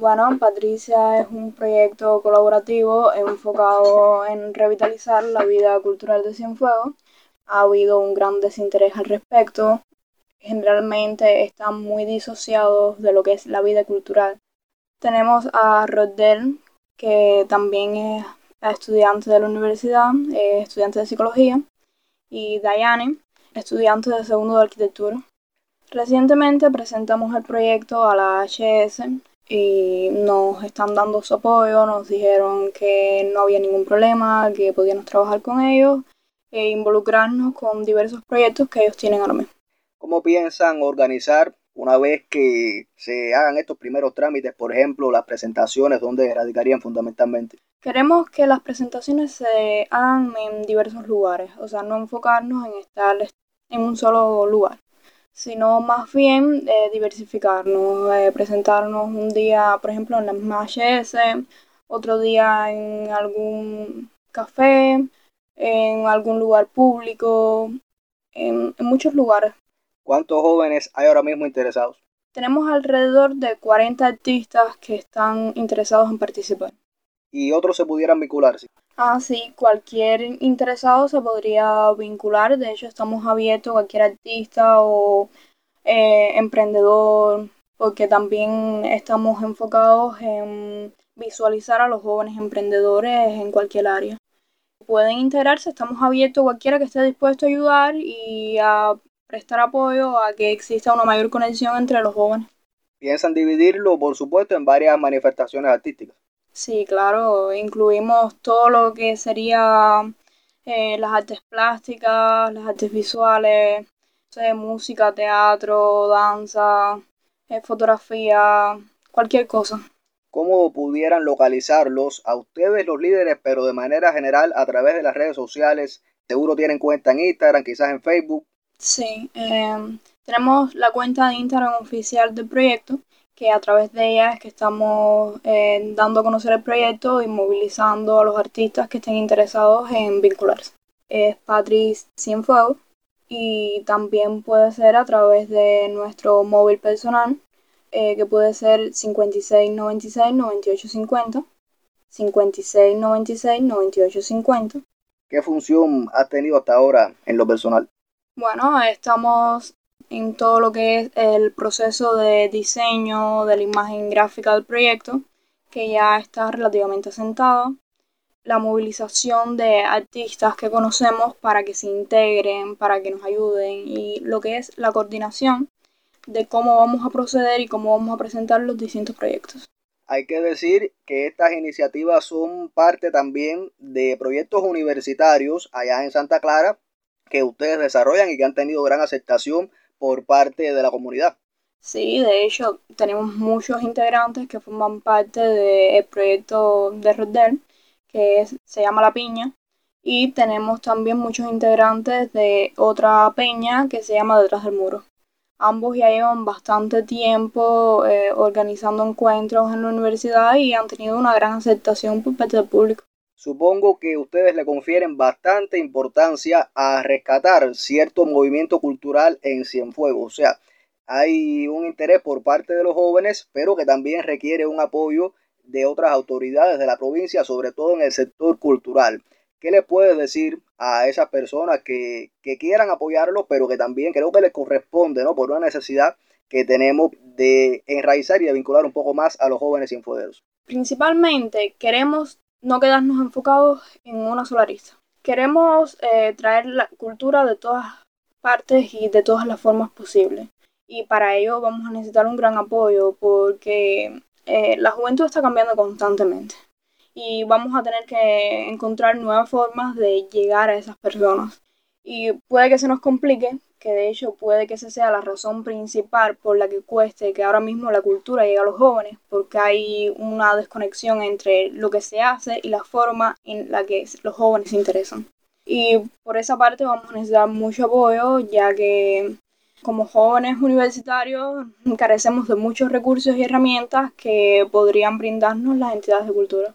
Bueno, Patricia es un proyecto colaborativo enfocado en revitalizar la vida cultural de Cienfuegos. Ha habido un gran desinterés al respecto. Generalmente están muy disociados de lo que es la vida cultural. Tenemos a Rodel, que también es estudiante de la universidad, estudiante de psicología, y Dayane, estudiante de segundo de arquitectura. Recientemente presentamos el proyecto a la HS y nos están dando su apoyo, nos dijeron que no había ningún problema, que podíamos trabajar con ellos e involucrarnos con diversos proyectos que ellos tienen ahora mismo. ¿Cómo piensan organizar una vez que se hagan estos primeros trámites, por ejemplo, las presentaciones, donde radicarían fundamentalmente? Queremos que las presentaciones se hagan en diversos lugares, o sea, no enfocarnos en estar en un solo lugar, sino más bien diversificarnos, presentarnos un día, por ejemplo, en la misma HS, otro día en algún café, en algún lugar público, en muchos lugares. ¿Cuántos jóvenes hay ahora mismo interesados? Tenemos alrededor de 40 artistas que están interesados en participar. ¿Y otros se pudieran vincularse? Sí, cualquier interesado se podría vincular. De hecho, estamos abiertos a cualquier artista o emprendedor, porque también estamos enfocados en visualizar a los jóvenes emprendedores en cualquier área. Pueden integrarse, estamos abiertos a cualquiera que esté dispuesto a ayudar y a prestar apoyo a que exista una mayor conexión entre los jóvenes. ¿Piensan dividirlo, por supuesto, en varias manifestaciones artísticas? Sí, claro, incluimos todo lo que sería las artes plásticas, las artes visuales, música, teatro, danza, fotografía, cualquier cosa. ¿Cómo pudieran localizarlos a ustedes, los líderes, pero de manera general a través de las redes sociales? Seguro tienen cuenta en Instagram, quizás en Facebook. Sí, tenemos la cuenta de Instagram oficial del proyecto, que a través de ella es que estamos dando a conocer el proyecto y movilizando a los artistas que estén interesados en vincularse. Es Patrice Cienfuegos y también puede ser a través de nuestro móvil personal, que puede ser 5696-9850, 5696-9850. ¿Qué función ha tenido hasta ahora en lo personal? Bueno, estamos en todo lo que es el proceso de diseño de la imagen gráfica del proyecto, que ya está relativamente asentado. La movilización de artistas que conocemos para que se integren, para que nos ayuden, y lo que es la coordinación de cómo vamos a proceder y cómo vamos a presentar los distintos proyectos. Hay que decir que estas iniciativas son parte también de proyectos universitarios allá en Santa Clara que ustedes desarrollan y que han tenido gran aceptación por parte de la comunidad. Sí, de hecho, tenemos muchos integrantes que forman parte del proyecto de Rodel, se llama La Piña, y tenemos también muchos integrantes de otra peña que se llama Detrás del Muro. Ambos ya llevan bastante tiempo organizando encuentros en la universidad y han tenido una gran aceptación por parte del público. Supongo que ustedes le confieren bastante importancia a rescatar cierto movimiento cultural en Cienfuegos. O sea, hay un interés por parte de los jóvenes, pero que también requiere un apoyo de otras autoridades de la provincia, sobre todo en el sector cultural. ¿Qué le puedes decir a esas personas que quieran apoyarlo, pero que también creo que les corresponde, ¿no? Por una necesidad que tenemos de enraizar y de vincular un poco más a los jóvenes cienfuegueros? Principalmente queremos no quedarnos enfocados en una sola arista. Queremos traer la cultura de todas partes y de todas las formas posibles. Y para ello vamos a necesitar un gran apoyo porque la juventud está cambiando constantemente. Y vamos a tener que encontrar nuevas formas de llegar a esas personas. Y puede que se nos complique, que de hecho puede que esa sea la razón principal por la que cueste que ahora mismo la cultura llegue a los jóvenes, porque hay una desconexión entre lo que se hace y la forma en la que los jóvenes se interesan. Y por esa parte vamos a necesitar mucho apoyo, ya que como jóvenes universitarios carecemos de muchos recursos y herramientas que podrían brindarnos las entidades de cultura.